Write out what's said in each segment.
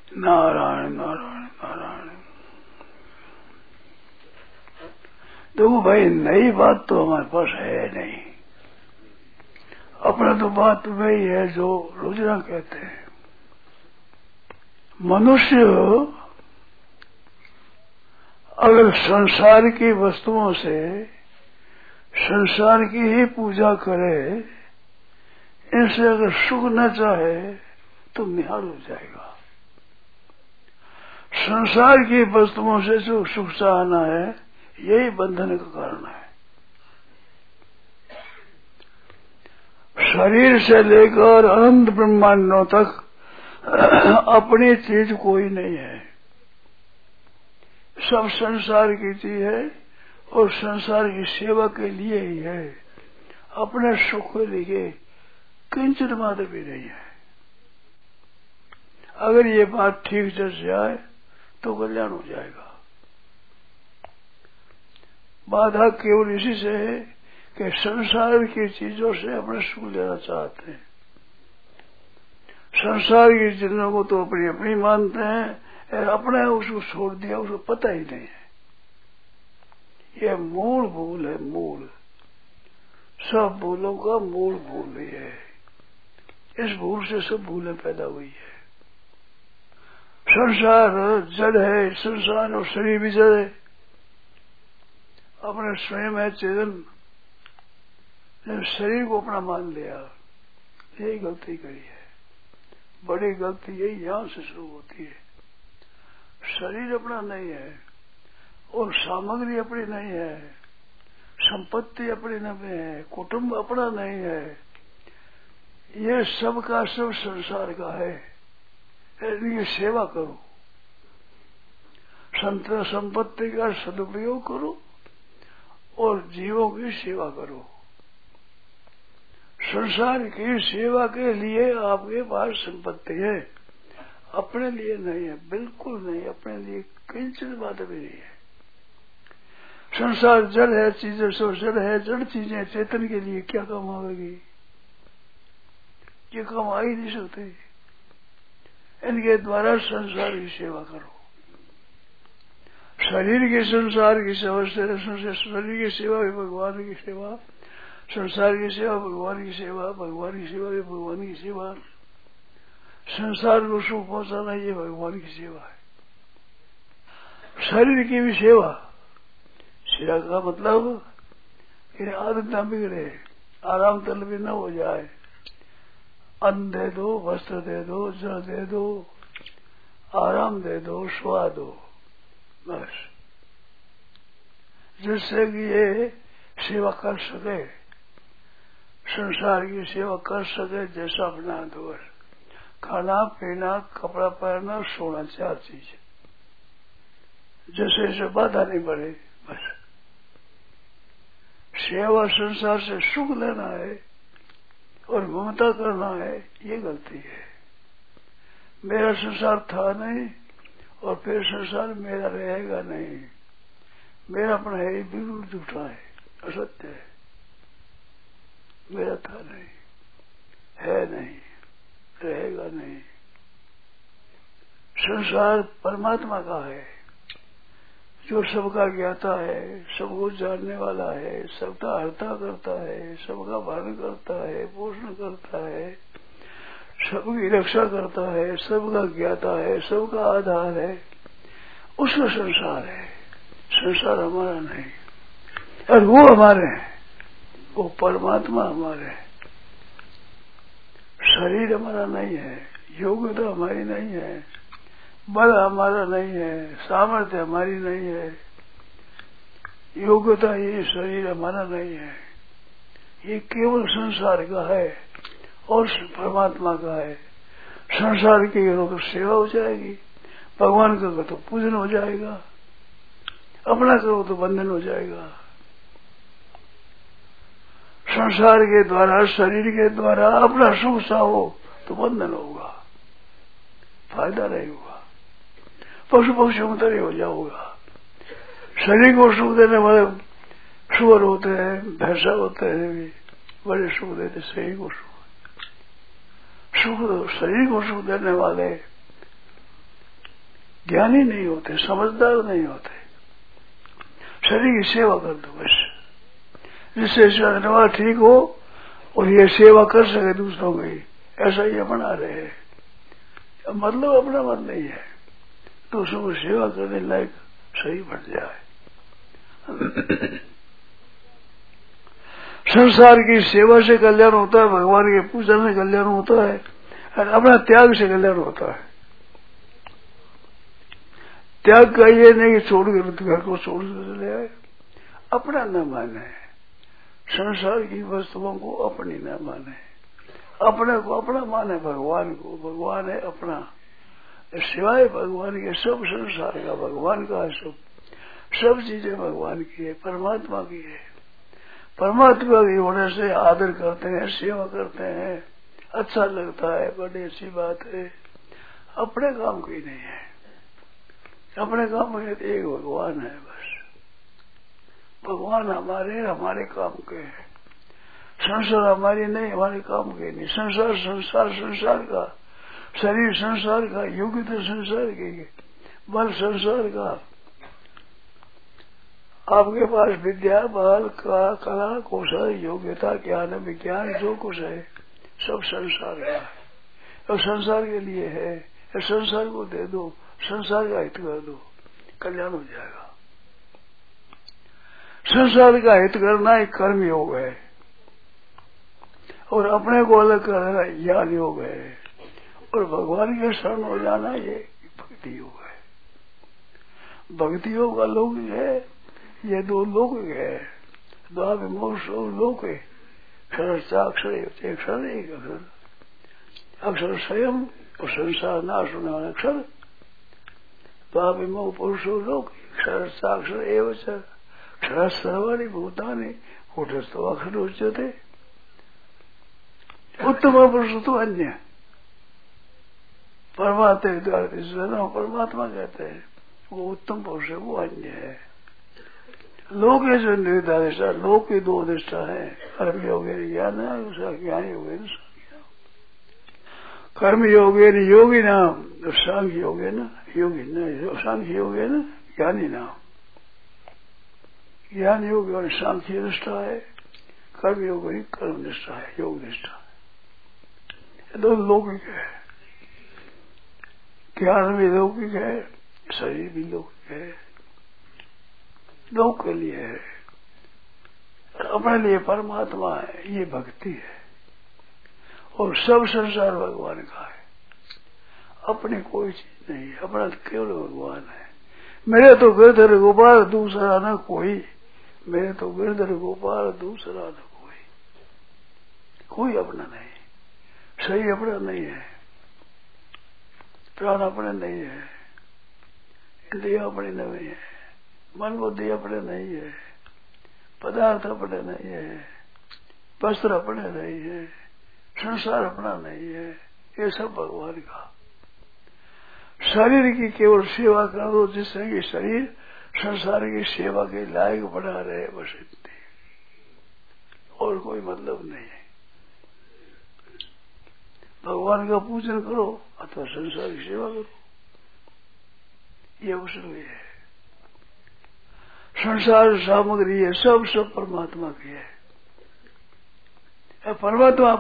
नारायण नारायण नारायण। देखो भाई, नई बात तो हमारे पास है नहीं। अपना तो बात वही है जो रोजना कहते हैं। मनुष्य अगर संसार की वस्तुओं से संसार की ही पूजा करे, इनसे अगर सुख न चाहे तो निहाल हो जाएगा। संसार की वस्तुओं से जो सुख चाहना है, यही बंधन का कारण है। शरीर से लेकर अनंत ब्रह्मांडों तक अपनी चीज कोई नहीं है। सब संसार की चीज है और संसार की सेवा के लिए ही है। अपने सुख के लिए किंचित मात्र भी नहीं है। अगर ये बात ठीक से जाए तो कल्याण हो जाएगा। बाधा केवल इसी से है कि संसार की चीजों से अपने सुख लेना चाहते हैं। संसार की चीजों को तो अपनी अपनी मानते हैं और अपने उसको छोड़ दिया, उसको पता ही नहीं है। यह मूल भूल है, मूल। सब भूलों का मूल भूल ही है। इस भूल से सब भूलें पैदा हुई है। संसार जड़ है, संसार और शरीर भी जड़ है। अपने स्वयं है चेतन, शरीर को अपना मान लिया, यही गलती करी है। बड़ी गलती यही यहां से शुरू होती है। शरीर अपना नहीं है और सामग्री अपनी नहीं है, संपत्ति अपनी नहीं है, कुटुंब अपना नहीं है। ये सब का सब संसार का है। इनकी सेवा करो, संपत्ति का सदुपयोग करो और जीवों की सेवा करो। संसार की सेवा के लिए आपके पास संपत्ति है, अपने लिए नहीं है, बिल्कुल नहीं। अपने लिए किंचित बात भी नहीं है। संसार जड़ है, चीजें सब जड़ है। जड़ चीजें चेतन के लिए क्या काम आवेगी? ये काम आ ही नहीं सकते। इनके द्वारा संसार की सेवा करो। शरीर के संसार की सेवा से शरीर की सेवा भी भगवान की सेवा, संसार की सेवा भगवान की सेवा, भगवान की सेवा भी भगवान की सेवा। संसार को सुख पहुंचाना ये भगवान की सेवा है। शरीर की भी सेवा। सेवा का मतलब कि आदत न बिगड़े, आराम तलब न हो जाए। अन्न दे दो, वस्त्र दे दो, जल दे दो, आराम दे दो, सुहा दो, बस। जिससे कि ये सेवा कर सके, संसार की सेवा कर सके। जैसा अपना दोष, खाना पीना, कपड़ा पहनना, सोना, 4 चीज। जैसे इसे बाधा नहीं बढ़े, बस। सेवा संसार से सुख लेना है और ममता करना है, ये गलती है। मेरा संसार था नहीं और फिर संसार मेरा रहेगा नहीं। मेरा अपना है बिल्कुल झूठा है, असत्य है। मेरा था नहीं, है नहीं, रहेगा नहीं। संसार परमात्मा का है, जो सबका ज्ञाता है, सबको जानने वाला है, सबका हरता करता है, सबका भरण करता है, पोषण करता है, सबकी रक्षा करता है, सबका ज्ञाता है, सबका आधार है। उसका संसार है। संसार हमारा नहीं और वो हमारे हैं। वो परमात्मा हमारे हैं। शरीर हमारा नहीं है, योग्यता हमारी नहीं है, बल हमारा नहीं है, सामर्थ्य हमारी नहीं है। योग्यता ये शरीर हमारा नहीं है। ये केवल संसार का है और परमात्मा का है। संसार की करो तो सेवा हो जाएगी, भगवान का करो तो पूजन हो जाएगा, अपना करो तो बंधन हो जाएगा। संसार के द्वारा, शरीर के द्वारा अपना सुख चाहो तो बंधन होगा, फायदा नहीं होगा। पशु पक्षियों की तरह हो जाओगा। शरीर को सुख देने वाले सुअर होते हैं, भैंसा होते हैं, भी बड़े सुख देते शरीर को सुख। शरीर को सुख देने वाले ज्ञानी नहीं होते, समझदार नहीं होते। शरीर की सेवा कर दो बस, जिससे व्यवहार ठीक हो और ये सेवा कर सके दूसरों की, ऐसा ये बना रहे हैं। मतलब अपना मत नहीं है, दूसरों को सेवा करने लायक सही बन जाए। संसार की सेवा से कल्याण होता है, भगवान के पूजन से कल्याण होता है, और अपना त्याग से कल्याण होता है। त्याग का ये नहीं कि छोड़ कर घर को छोड़ कर चले आए, अपना न माने, संसार की वस्तुओं को अपनी न माने, अपने को अपना माने, भगवान को भगवान है अपना, सिवाय भगवान के सब संसार का भगवान का है, सब चीजें भगवान की है, परमात्मा की है। परमात्मा की होने से आदर करते हैं, सेवा करते हैं, अच्छा लगता है, बड़ी अच्छी बात है। अपने काम की नहीं है, अपने काम में एक भगवान है बस। भगवान हमारे काम के हैं, संसार हमारी नहीं, हमारे काम के नहीं। संसार का, शरीर संसार का, योग्यता संसार की, बल संसार का। आपके पास विद्या, बल का, कला, कौशल, योग्यता, ज्ञान, विज्ञान जो कुछ है सब संसार का है, और संसार के लिए है। संसार को दे दो, संसार का हित कर दो, कल्याण हो जाएगा। संसार का हित करना एक कर्म योग है, और अपने को अलग करना ज्ञान योग है, और भगवान के शरण हो जाना ये भक्ति योग है। भक्ति योग का लौकिक है, ये दो लौकिक है। द्वाविमोक्ष लोक है, अक्षर एक अक्षर, अक्षर स्वयं और संसार नाश होने वाला अक्षर। द्वाविमोक्ष पुरुषो लोक, अक्षर एवं अक्षर सर्वाणि भूतानि कूटस्थो अक्षर उच्यते। उत्तम पुरुष तो अन्य परमात्मा कहते हैं, वो उत्तम पुरुष है, वो अन्य है। लोक जो निर्धारिष्ठा, लोक की दो निष्ठा है, कर्म योगे ज्ञान है, उसका ज्ञान योगे न कर्म योगे न योगी नाम, सांख्य योगे न योगी न, सांख्य योगे न ज्ञानी नाम। ज्ञान योग और सांख्य निष्ठा है, कर्म योग और कर्म निष्ठा है, योग निष्ठा। दो लौकिक है, ज्ञान भी लौकिक है, शरीर भी लौकिक है, लोक के लिए है, अपने लिए परमात्मा है, ये भक्ति है। और सब संसार भगवान का है, अपनी कोई चीज नहीं है, अपना केवल भगवान है। मेरे तो गिरधर गोपाल दूसरा न कोई, मेरे तो गिरधर गोपाल दूसरा न कोई, कोई अपना नहीं, शरीर अपना नहीं है, प्राण अपने नहीं है, इंद्रिया अपनी नहीं है, मन बुद्धि अपने नहीं है, पदार्थ अपने नहीं है, वस्त्र अपने नहीं है, संसार अपना नहीं है, ये सब भगवान का। शरीर की केवल सेवा कर दो, जिससे कि शरीर संसार की सेवा के लायक बना रहे, बस इतनी, और कोई मतलब नहीं है। भगवान का पूजन करो अथवा संसार की सेवा करो, ये अवसर है। संसार सामग्री है, सब परमात्मा की है। परमात्मा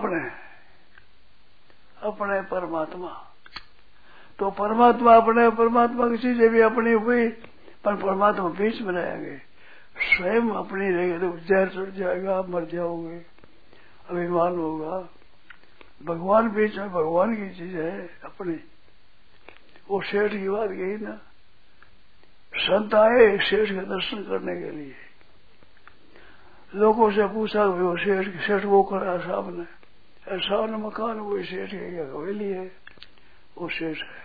अपने परमात्मा, तो परमात्मा अपने, परमात्मा की चीजें भी अपनी हुई, पर परमात्मा बीच में रहेंगे। स्वयं अपनी रहेंगे तो जहर चढ़ जाएगा, मर जाओगे, अभिमान होगा। भगवान बीच में, भगवान की चीज है अपनी। वो सेठ की बात यही ना, संत आए सेठ के दर्शन करने के लिए, लोगों से पूछा वो सेठ वो करा सामने, सामने मकान वो सेठ है या हवेली है, वो सेठ है।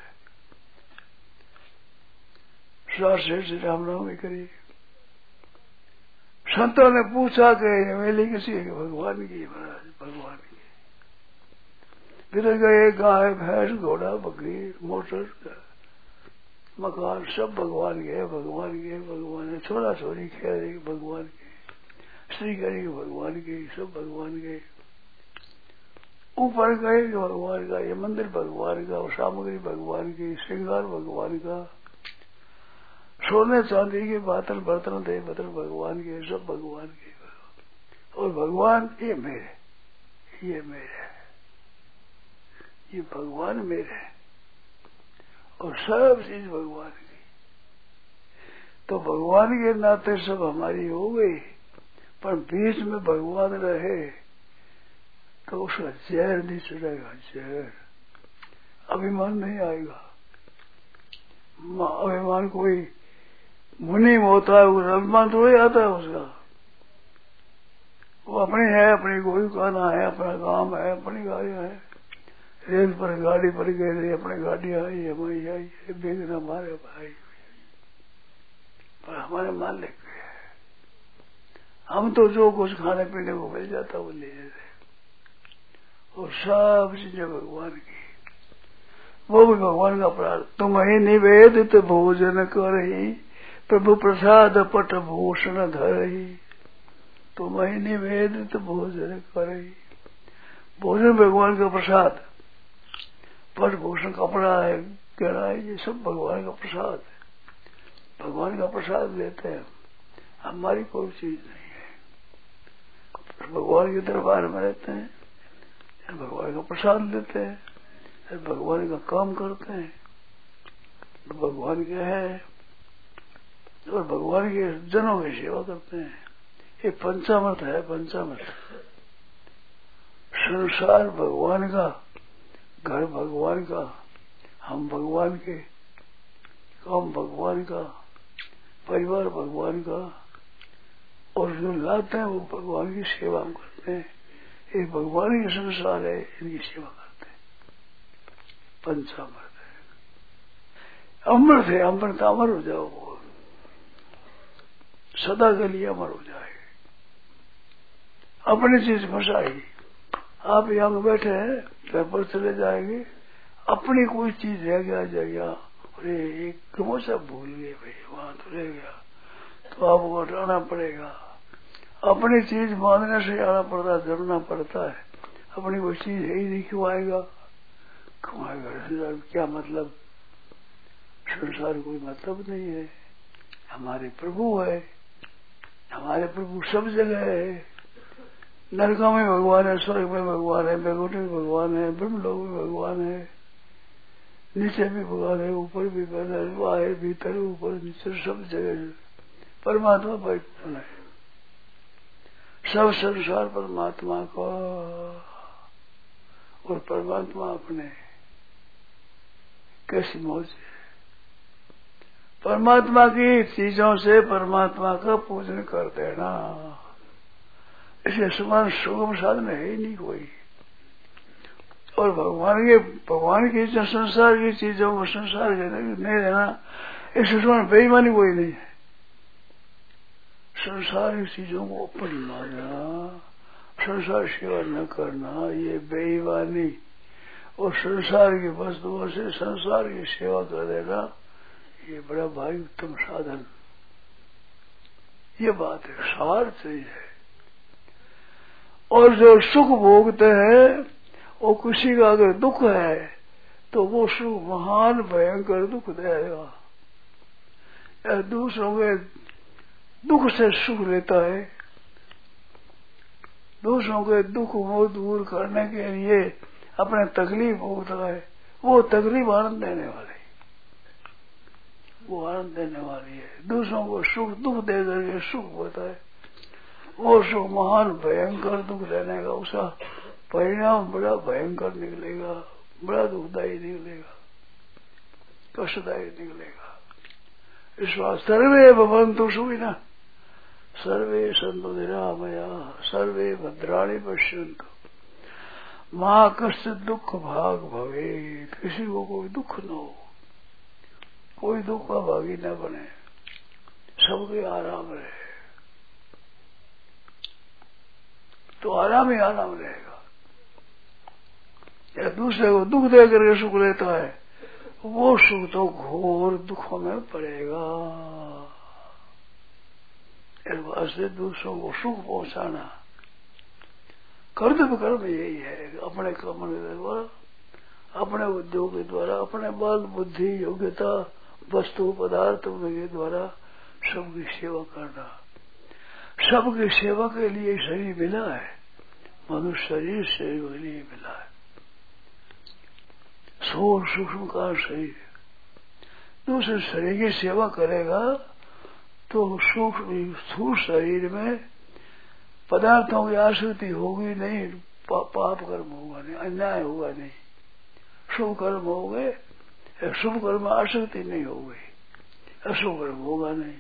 सार सेठ से रामनामी करी। संतों ने पूछा कि हवेली किसी है? भगवान की महाराज, भगवान की। फिर गए, गाय भैंस घोड़ा बकरी मोटर मकान सब भगवान के, भगवान के, भगवान है। छोरा छोरी खेल भगवान के, स्त्री करेगी भगवान की, सब भगवान के। ऊपर गए भगवान का, ये मंदिर भगवान का, और सामग्री भगवान की, श्रृंगार भगवान का, सोने चांदी के बर्तन बर्तन दे बर्तन भगवान के, सब भगवान के। और भगवान ये मेरे, ये मेरे, ये भगवान मेरे और सब चीज भगवान की। तो भगवान के नाते सब हमारी हो गई, पर बीच में भगवान रहे तो उसका जहर नहीं चढ़ेगा, जहर। अभिमान नहीं आएगा। अभिमान कोई मुनि होता है, उस अभिमान थोड़ी आता है उसका। वो अपनी है, अपनी गोई खाना है, अपना काम है, अपनी गाड़ियां है। रेल पर गाड़ी पर गए, अपनी गाड़ियां आई, हमारी आई, बेगना हमारे भाई, पर हमारे मालिक है। हम तो जो कुछ खाने पीने को मिल जाता वो ले लेते, और सब चीजें भगवान की, वो भी भगवान का अपराध। तुम ही निवेदित भोजन करही, प्रभु प्रसाद पट भूषण धरही। तुम ही निवेदित भोजन करही, भोजन भगवान का प्रसाद, पट भूषण कपड़ा है, गहना है, ये सब भगवान का प्रसाद है। भगवान का प्रसाद लेते हैं, हमारी कोई चीज नहीं है। भगवान के दरबार में रहते हैं, भगवान का प्रसाद लेते हैं, भगवान का काम करते हैं, भगवान के है, और भगवान के जनों की सेवा करते हैं। ये पंचामृत है, पंचामृत। संसार भगवान का, घर भगवान का, हम भगवान के, काम भगवान का, परिवार भगवान का, और जो लाते हैं वो भगवान की सेवा करते हैं। ये भगवान के संसार है, इनकी सेवा करते हैं। पंचामृत है, अमृत है, अमृत अमर हो जाओ, वो सदा के लिए अमर हो जाए। अपनी चीज फंसाई, आप यहाँ बैठे हैं, घर पर चले जाएंगे, अपनी कोई चीज रह गया जाएगा, अरे एक कमोसा भूल गए भाई, वहां तो रह गया, तो आपको हटाना पड़ेगा। अपनी चीज मांगने से आना पड़ता है, जरूरना पड़ता है। अपनी कोई चीज है ही नहीं, क्यों आएगा, क्यों आएगा, क्या मतलब। संसार कोई मतलब नहीं है, हमारे प्रभु है, हमारे प्रभु सब जगह है। नरका में भगवान है, स्वर्ग में भगवान है, बैकुंठ में भगवान है, ब्रह्मलोक में भगवान है, नीचे भी भगवान है, ऊपर भी भगवान है, बाहर भीतर ऊपर नीचे सब जगह परमात्मा परिपूर्ण है। सब संसार परमात्मा का, और परमात्मा अपने कैसी मौज है। परमात्मा की चीजों से परमात्मा का पूजन कर देना, इसे समान सुगम साधन है ही नहीं कोई। और भगवान की संसार की चीजों को संसार के नहीं रहना, इससे समान बेईमानी कोई नहीं है। संसार की चीजों को अपन मानना, संसार सेवा न करना, ये बेईमानी। और संसार की वस्तुओं से संसार की सेवा कर देना, ये बड़ा भारी उत्तम साधन। ये बात है, सार चाहिए। और जो सुख भोगते हैं, वो किसी का अगर दुख है तो वो सुख महान भयंकर दुख देगा, या दूसरों के दुख से सुख लेता है। दूसरों के दुख को दूर करने के लिए अपने तकलीफ भोगता है, वो तकलीफ आनंद देने वाली, वो आनंद देने वाली है। दूसरों को सुख दुख दे करके सुख होता है, वो सुख महान भयंकर दुख देने का, उसका परिणाम बड़ा भयंकर निकलेगा, बड़ा दुखदायी निकलेगा, कष्टदायी निकलेगा। इस बात सर्वे भवन्तु सुखिनः, सर्वे सन्तु निरामयाः, सर्वे भद्राणि पश्यन्तु, मां कश्चित् दुख भाग भवेत्। किसी को कोई दुख न हो, कोई दुख का भागी न बने, सबके आराम रहे, तो आराम ही आराम रहेगा। या दूसरे को दुख दे करके सुख लेता है, वो सुख तो घोर दुखों में पड़ेगा। इस वास्ते दूसरों को सुख पहुंचाना कर्तव्य कर्म यही है। अपने कर्म के द्वारा, अपने उद्योग के द्वारा, अपने बल बुद्धि योग्यता वस्तु पदार्थों के द्वारा सबकी सेवा करना। सबकी सेवा के लिए शरीर मिला है, मनुष्य शरीर सेवा के लिए मिला है। स्थूल सूक्ष्म का शरीर दूसरे शरीर की सेवा करेगा तो सूक्ष्म स्थूल शरीर में पदार्थों की आसक्ति होगी नहीं, पाप कर्म होगा नहीं, अन्याय होगा नहीं, शुभ कर्म हो गए, शुभ कर्म आसक्ति नहीं हो गई, अशुभ कर्म होगा नहीं।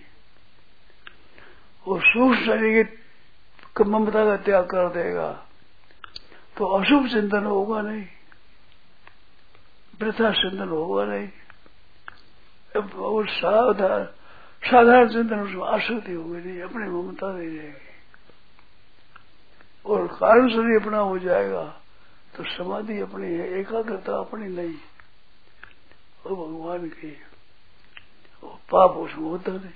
वो सूक्ष्म शरीर की ममता का त्याग कर देगा तो अशुभ चिंतन होगा नहीं, वृथा चिंतन होगा नहीं, और साधारण चिंतन उसमें आसक्ति होगी नहीं, अपनी ममता नहीं रहेगी और कारण शरीर अपना हो जाएगा तो समाधि अपनी है, एकाग्रता अपनी नहीं, वो भगवान की, वो पाप उसमें होता नहीं।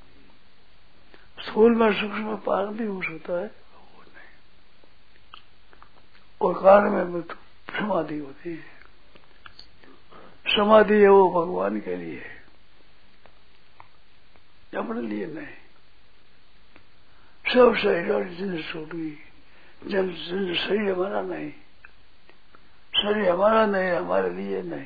स्थूल में सूक्ष्म में पाप भी हो सकता है, वो नहीं, और कारण में समाधि होती है। समाधि है वो भगवान के लिए है, अपने लिए नहीं। सब शरीर और जिंदगी छूट गई, जब शरीर हमारा नहीं, शरीर हमारा नहीं, हमारे लिए नहीं।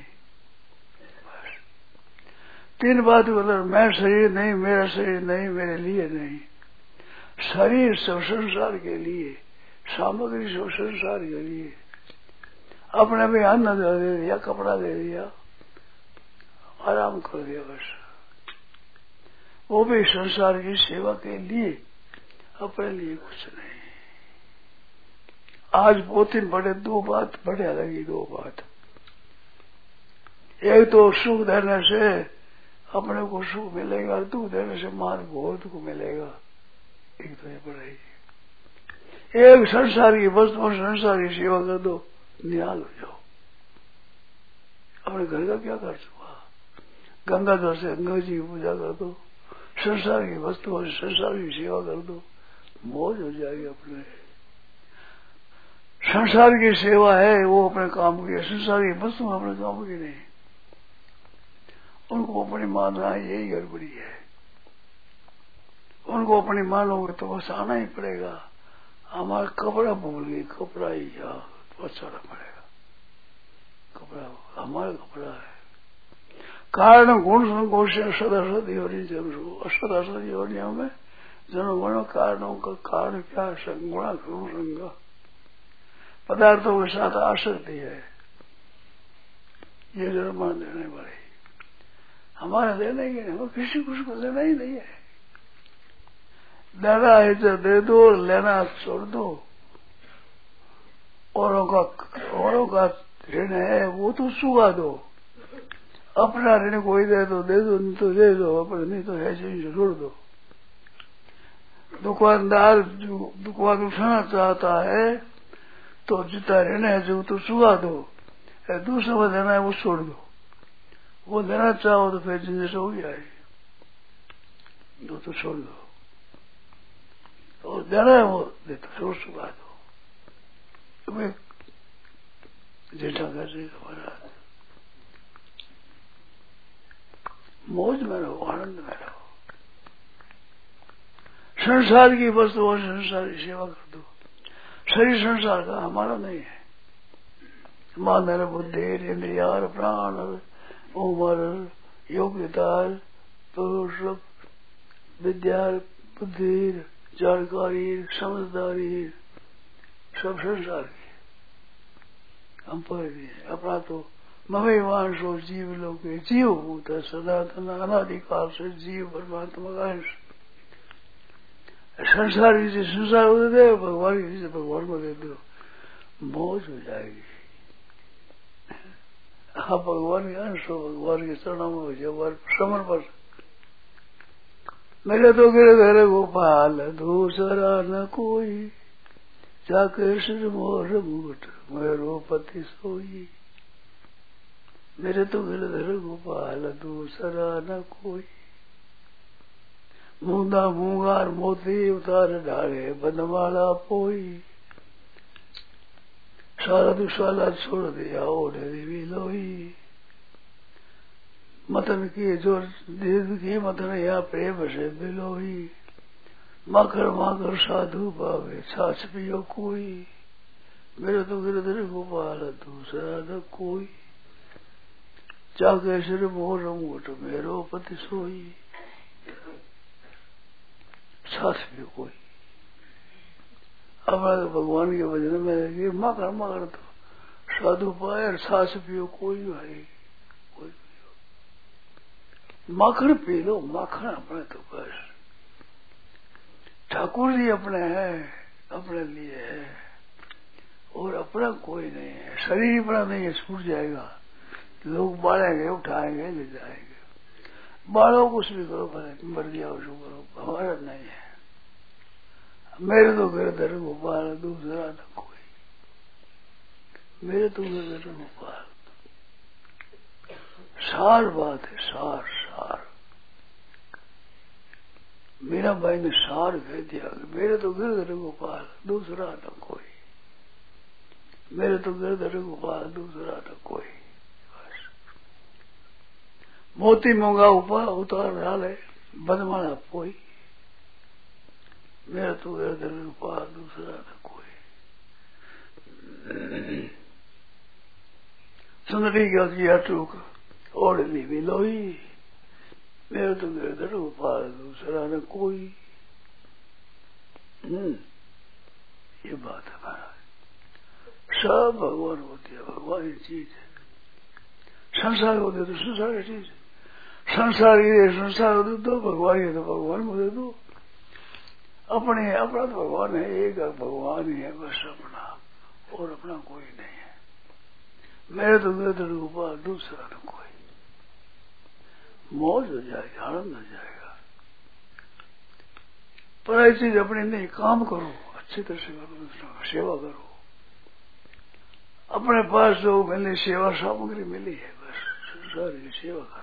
तीन बात बोला, मैं शरीर नहीं, मेरा शरीर नहीं, मेरे लिए नहीं। शरीर सब संसार के लिए, सामग्री सब संसार के लिए। अपने भी अन्न दे दिया, कपड़ा दे दिया, आराम कर दिया, बस वो भी संसार की सेवा के लिए, अपने लिए कुछ नहीं। आज बहुत बड़े दो बात बढ़िया लगी, दो बात। एक तो सुख देने से अपने को सुख मिलेगा, दुख देने से मान बहुत दुख मिलेगा, एक तो ये पड़ेगी। एक संसार की वस्तु और संसार की सेवा कर दो, निहाल हो जाओ। अपने घर का क्या कर चुका, गंगा जल से गंगा जी की पूजा कर दो, संसार की वस्तु और संसार की सेवा कर दो, मौज हो जाएगी। अपने संसार की सेवा है वो अपने काम की है, संसार की वस्तु अपने काम की नहीं। उनको अपनी मानना यही गड़बड़ी है। उनको अपनी मानोगे तो बस आना ही पड़ेगा। हमारा कपड़ा भूल गई, कपड़ा ही तो अच्छा पड़ेगा, कपड़ा हमारा कपड़ा है। कारण गुण संकोच सदा सदी होनी जरूर, सदा सदी होनी हमें जन्म गुण कारणों का कारण क्या, गुणा गुण संग पदार्थों के साथ आसक्ति है, ये जन्म देने वाले हमारे देने की नहीं, किसी को उसको देना ही नहीं है। देना है तो दे दो, लेना छोड़ दो। औरों का ऋण है वो तो चुका दो, अपना ऋण कोई दे दो, नहीं तो दे दो, अपने नहीं तो ऐसे छोड़ दो। दुकानदार दुकान उठाना चाहता है तो जितना ऋण है जो तो चुका दो, दूसरे को देना है वो छोड़ दो। वो देना चाहो तो फिर जिंदगी से हो गया है, दो तो छोड़ दो, और देना है वो दे तो छोड़ चुका दो। तुम्हें जेठा कर रही हमारा मौज में रहो, आनंद में रहो। संसार की वस्तु और संसार की सेवा कर दो। शरीर संसार का हमारा नहीं है। मन बुद्धि इंद्रिया प्राण उमर योग्यता पुरुष विद्या बुद्धि जानकारी समझदारी सब संसार की हम पर भी है। अपना तो मवेवान सो जीव लोग जीव भूत है, सनातन अनादिकाल से जीव परमात्मा का अंश। संसार की संसार को दे दो, भगवान की चीज भगवान को दे दो, मौज हो जाएगी। आप भगवान के अंश हो, भगवान के चरणों में हो जाओ, समर्पण। मेरे तो गिरधर गोपाल दूसरा न कोई, जाके सिर मोर मुकुट मेरो पति सोई। मेरे तो गिरधर गोपाल दूसरा न कोई, मूंदा मूंगार मोती उतार डाले बनवाला पोई। सारा दुशाला छोड़ दिया ओढ़े देवी लोही, मतन की जो दीद की मतन या प्रेम से बिलो ही माखर माखर साधु पावे छाछ पियो कोई मेरे तो गिरधर गोपाल दूसरा न कोई जाके सिर मोर मुठ मेरो पति सोई छाछ पियो कोई। अपना तो भगवान के वजन में माखर माखर तो साधु पाए और छाछ पियो कोई भाई कोई पियो माखन पी लो माखन अपने तो बस ठाकुर जी अपने हैं अपने लिए है और अपना कोई नहीं है। शरीर अपना नहीं है छूट जाएगा लोग बालेंगे उठाएंगे ले जाएंगे बालों कुछ भी करो भले मर गया जो करो हमारा नहीं है। मेरे तो गिरधर गोपाल दूसरा न कोई मेरे तो गिरधर गोपाल सार बात है सार सार मीरा भाई ने सार कह दिया मेरे तो गिरधर गोपाल दूसरा न कोई मेरे तो गिरधर गोपाल दूसरा न कोई। बस मोती मोंगा उतार डाले बदमाना कोई मेरा तो गिरधर गोपाल दूसरा न कोई। सुंदरी का किया टूक ओढ़नी भी लोई मेरा तो गिरधर गोपाल दूसरा न कोई। ये बात है महाराज सब भगवान होती है भगवान की चीज है। संसार होते तो संसार की चीज संसार ये संसार होते तो भगवान है तो भगवान होते तो अपने अपना तो भगवान है एक भगवान ही है बस अपना और अपना कोई नहीं है। मेरे तो गिरधर गोपाल दूसरा न कोई। मौज हो जाएगी आनंद हो जाएगा पर ऐसी चीज अपने नहीं काम करो अच्छी तरह से करो दूसरों की सेवा करो अपने पास जो मिली सेवा सामग्री मिली है बस संसार की सेवा करो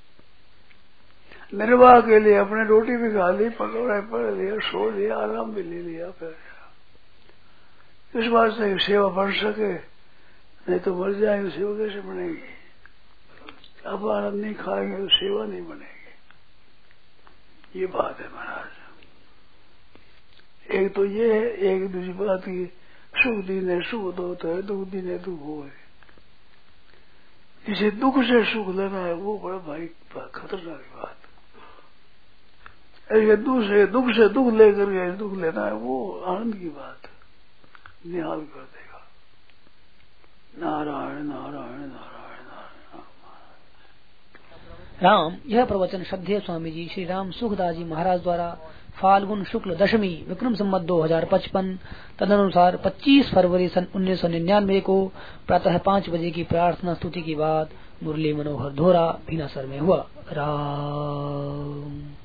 निर्वाह के लिए अपने रोटी भी खा ली पकौड़े पड़ लिया सो लिया आराम भी ले लिया फिर इस बात से सेवा बढ़ सके नहीं तो मर जाएंगे सेवा कैसे बनेगी। अब आनंद नहीं खाएंगे तो सेवा नहीं बनेगी। ये बात है महाराज। एक तो ये है एक दूसरी बात की सुख दीने सुख होता है दुख दीने दुख हो है। जिसे दुख से सुख लेना है वो बड़ा भाई खतरनाक बात है। दुख से दुख लेकर के दुख लेना है वो आनंद की बात निहाल कर देगा। नारायण नारायण नारायण नारायण राम। यह प्रवचन श्रद्धेय स्वामी जी श्री राम सुखदास जी महाराज द्वारा फाल्गुन शुक्ल दशमी विक्रम संवत 2055 तदनुसार 25 फरवरी सन 1999 को प्रातः 5 बजे की प्रार्थना स्तुति के बाद मुरली मनोहर धोरा भीनासर में हुआ। राम।